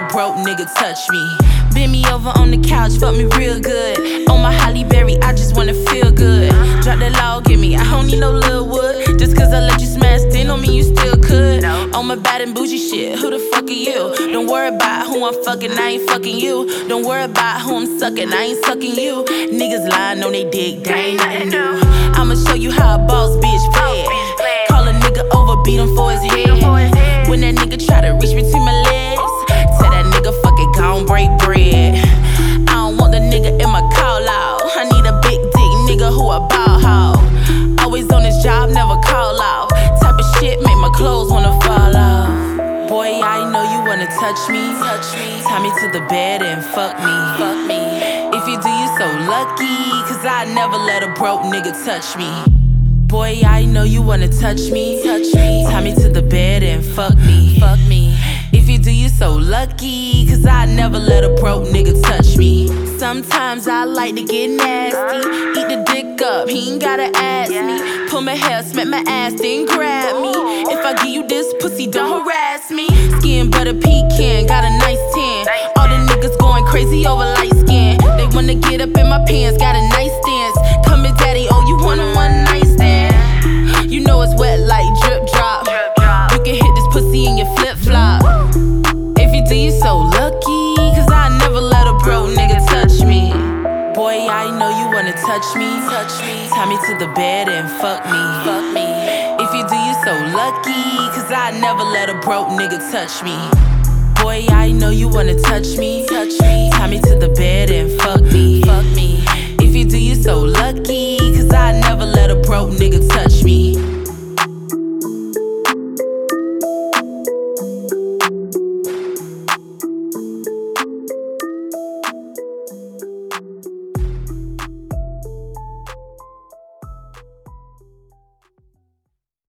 a broke nigga touch me. Bend me over on the couch, fuck me real good. On my Halle Berry, I just wanna feel good. Drop that log, give me, I don't need no little wood. Just cause I let you smash in on me, you still could. On my bad and bougie shit, who the fuck are you? Don't worry about who I'm fucking, I ain't fucking you. Don't worry about who I'm sucking, I ain't sucking you. Niggas lying on they dick, they ain't nothing new. I'ma show you how a boss bitch play it. Call a nigga over, beat him for his head. When that nigga try to reach between my legs, tell that nigga fuck it, gon' break bread. I don't want the nigga in my call out. I need a big dick nigga who a ball hog. Always on his job, never call out. Type of shit make my clothes wanna fall off. Boy, I know you wanna touch me. Tie me to the bed and fuck me. If you do, you so lucky, cause I never let a broke nigga touch me. Boy, I know you wanna touch me. Tie me to the bed and fuck me. If you do, you so lucky, cause I never let a broke nigga touch me. Sometimes I like to get nasty. Eat the dick up, he ain't gotta ask me. Pull my hair, smack my ass, then grab me. If I give you this pussy, don't harass me. Skin butter pecan, got a nice tan. All the niggas going crazy over light skin. They wanna get up in my pants, got a nice stance. Come here, daddy, oh, you want a one night stand? You know it's wet like drip drop. You can hit this pussy in your flip flop. If you do, you so lucky, cause I never let a broke nigga touch me. Boy, I know you wanna touch me. Tie me to the bed and fuck me. If you do, you so lucky, cause I never let a broke nigga touch me. Boy, I know you wanna touch me. Tie me to the